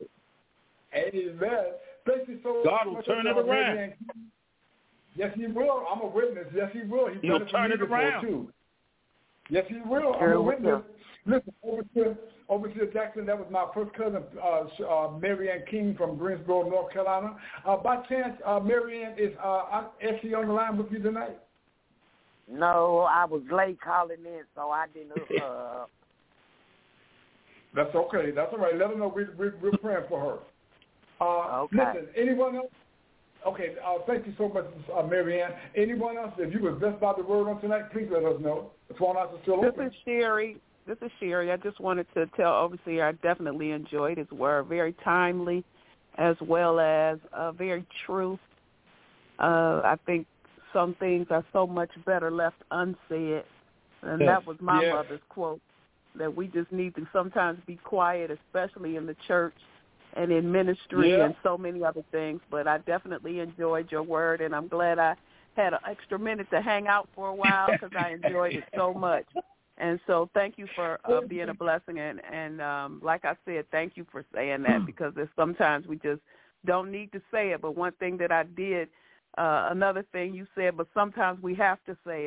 Amen. Thank you so God will much. turn it around. Yes, he will. I'm a witness. Yes, he will. He's He'll done it turn it around. too. Yes, he will. I'm a witness. Listen, Overseer, Overseer Jackson, that was my first cousin, uh, uh, Mary Ann King from Greensboro, North Carolina. Uh, by chance, uh, Mary Ann, is, uh, is she on the line with you tonight? No, I was late calling in, so I didn't hook up. That's okay. That's all right. Let her know we, we, we're praying for her. Uh, okay. Listen, anyone else? Okay, uh, thank you so much, uh, Mary Ann. Anyone else, if you were blessed by the word on tonight, please let us know. The phone lines are still This open. is Sherry. This is Sherry. I just wanted to tell Overseer I definitely enjoyed his word. Very timely as well as uh, very true. Uh, I think some things are so much better left unsaid. And yes. that was my yes. mother's quote, that we just need to sometimes be quiet, especially in the church and in ministry yeah. and so many other things. But I definitely enjoyed your word, and I'm glad I had an extra minute to hang out for a while because I enjoyed it so much. And so thank you for uh, being a blessing. And, and um, like I said, thank you for saying that, because there's sometimes we just don't need to say it. But one thing that I did, uh, another thing you said, but sometimes we have to say it.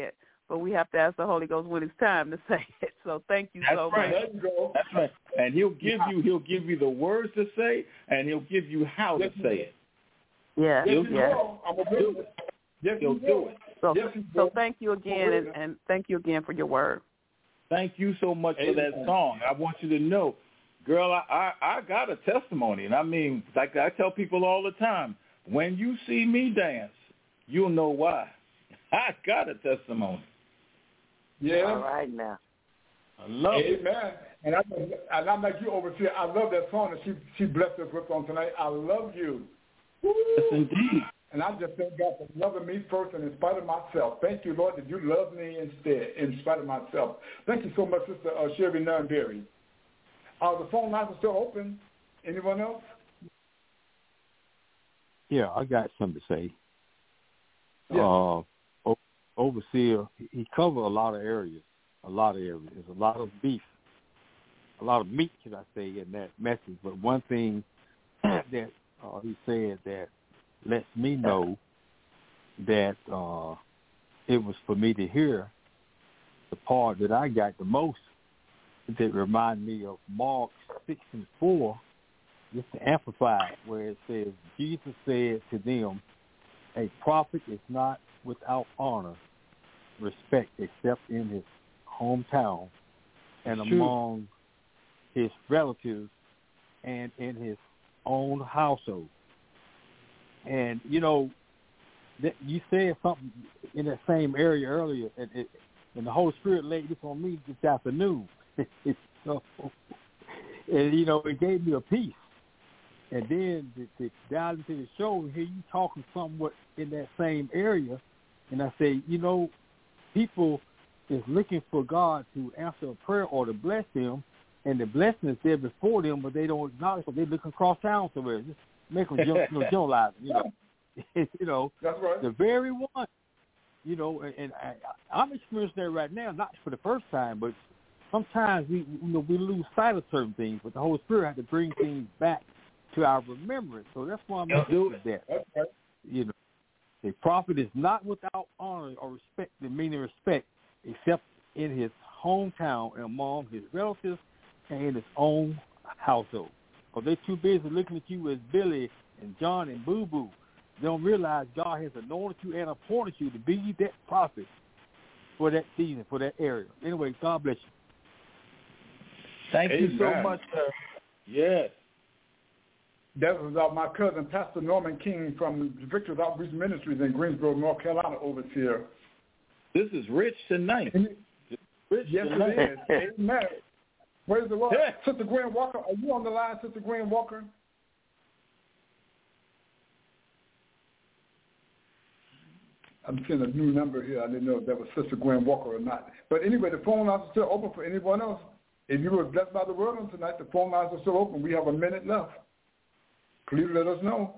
but we have to ask the Holy Ghost when it's time to say it. So thank you That's so right. much. There you go. That's right. And he'll give you he'll give you the words to say, and he'll give you how to say it. Yeah, Yes, yeah. I'm a do it. Yes, He'll do it. So, yes, so thank you again, and, and thank you again for your word. Thank you so much for that song. I want you to know, girl, I, I, I got a testimony. And I mean, like I tell people all the time, when you see me dance, you'll know why. I got a testimony. Yeah. All right now. I love Amen. it. Amen. And, I, and I'm like you, Overseer. I love that song that she, she blessed us with on tonight. I love you. Woo. Yes, indeed. And I just thank God for loving me first and in spite of myself. Thank you, Lord, that you love me instead, in spite of myself. Thank you so much, Sister uh, Sherry Nunberry. Uh, the phone lines are still open. Anyone else? Yeah, I got something to say. Yeah. Uh, o- Overseer, he covered a lot of areas, a lot of areas. There's a lot of beef, a lot of meat, should I say, in that message. But one thing that uh, he said that lets me know that uh, it was for me to hear the part that I got the most that remind me of Mark six and four, just to amplify it, where it says, Jesus said to them, a prophet is not without honor, respect, except in his hometown and It's among true. his relatives and in his own household. And, you know, that you said something in that same area earlier, and, it, and the Holy Spirit laid this on me this afternoon. so, and, you know, it gave me a peace. And then to, to dive into the show and hear you talking somewhat in that same area, and I say, you know, people is looking for God to answer a prayer or to bless them, and the blessing is there before them, but they don't acknowledge it. They're looking across town somewhere. Just make them you know, generalize, you know. you know, That's right. The very one, you know, and, and I, I'm experiencing that right now, not for the first time, but sometimes we, you know, we lose sight of certain things, but the Holy Spirit has to bring things back to our remembrance. So that's why I'm doing that. That's right. You know, a prophet is not without honor or respect, the meaning respect, except in his hometown and among his relatives and in his own household. Because they're too busy looking at you as Billy and John and Boo Boo. They don't realize God has anointed you and appointed you to be that prophet for that season, for that area. Anyway, God bless you. Thank Amen. you so much, sir. Yes. That was uh, my cousin, Pastor Norman King from Victor's Outreach Ministries in Greensboro, North Carolina, overseer. This is rich tonight. Rich Yes, tonight. it is. Amen. Praise the Lord. Yeah. Sister Gwen Walker, are you on the line, Sister Gwen Walker? I'm seeing a new number here. I didn't know if that was Sister Gwen Walker or not. But anyway, the phone lines are still open for anyone else. If you were blessed by the word on tonight, the phone lines are still open. We have a minute left. Please let us know.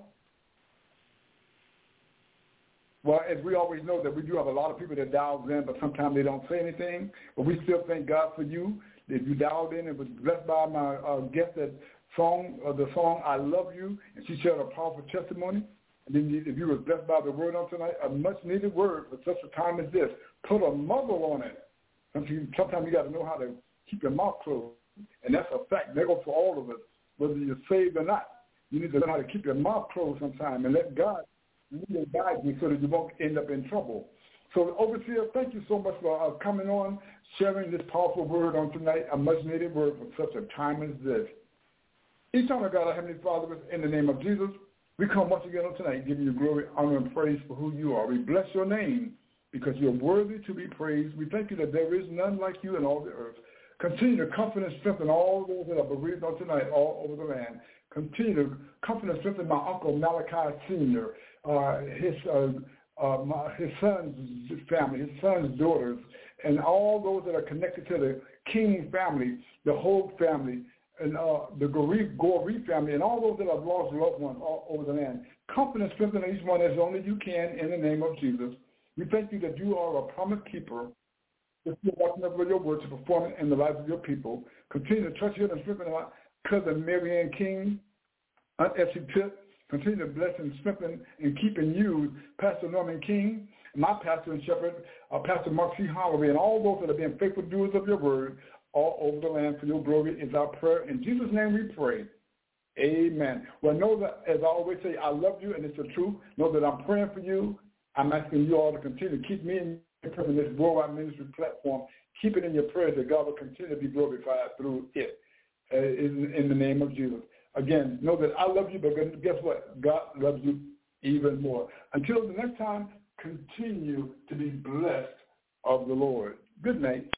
Well, as we always know that we do have a lot of people that dialed in, but sometimes they don't say anything. But we still thank God for you that you dialed in and was blessed by my uh, guest that song, uh, the song "I Love You," and she shared a powerful testimony. And then if you were blessed by the word on tonight, a much-needed word for such a time as this. Put a muzzle on it. Sometimes, sometimes you got to know how to keep your mouth closed, and that's a fact. That goes for all of us, whether you're saved or not. You need to learn how to keep your mouth closed sometime and let God lead and guide you so that you won't end up in trouble. So, Overseer, thank you so much for uh, coming on, sharing this powerful word on tonight, a much-needed word for such a time as this. Eternal God, our Heavenly Father, in the name of Jesus, we come once again on tonight giving you glory, honor, and praise for who you are. We bless your name because you're worthy to be praised. We thank you that there is none like you in all the earth. Continue to comfort and strengthen all those that are bereaved on tonight all over the land. Continue to comfort and strengthen my Uncle Malachi Senior, uh, his uh, uh, my, his son's family, his son's daughters, and all those that are connected to the King family, the whole family, and uh, the Goree family, and all those that have lost loved ones all over the land. Comfort and strengthen each one as only you can in the name of Jesus. We thank you that you are a promise keeper. If you're watching over your word to perform it in the lives of your people, continue to touch, heal, and strengthen our cousin Mary Ann King, Aunt Essie Tip. Continue to bless and strengthen and keep and use Pastor Norman King my pastor and shepherd, uh, Pastor Mark C. Holloway, and all those that have been faithful doers of your word all over the land for your glory is our prayer. In Jesus' name we pray. Amen. Well, know that, as I always say, I love you, and it's the truth. Know that I'm praying for you. I'm asking you all to continue to keep me in your prayer in this Worldwide Ministry platform. Keep it in your prayers that God will continue to be glorified through it uh, in, in the name of Jesus. Again, know that I love you, but guess what? God loves you even more. Until the next time, continue to be blessed of the Lord. Good night.